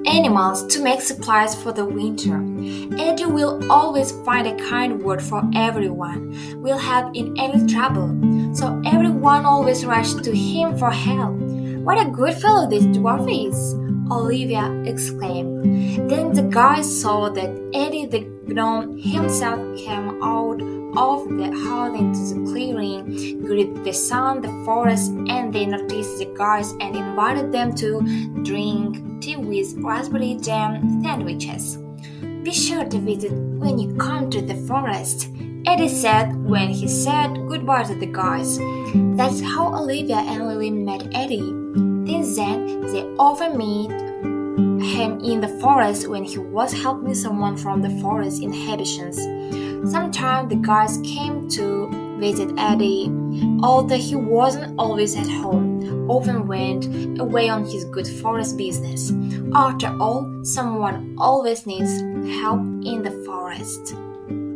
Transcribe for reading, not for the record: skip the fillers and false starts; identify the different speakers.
Speaker 1: animals to make supplies for the winter. Eddie will always find a kind word for everyone, will help in any trouble. So everyone always rushed to him for help. What a good fellow this dwarf is! Olivia exclaimed. Then the guys saw that Eddie the gnome himself came out of the hut into the clearing, greeted the sun, the forest, and they noticed the guys and invited them to drink tea with raspberry jam sandwiches. Be sure to visit when you come to the forest, Eddie said when he said goodbye to the guys. That's how Olivia and Lily met Eddie. Since then, they often meet him in the forest when he was helping someone from the forest inhabitants. Sometimes the guys came to visit Eddie, although he wasn't always at home, often went away on his good forest business. After all, someone always needs help in the forest.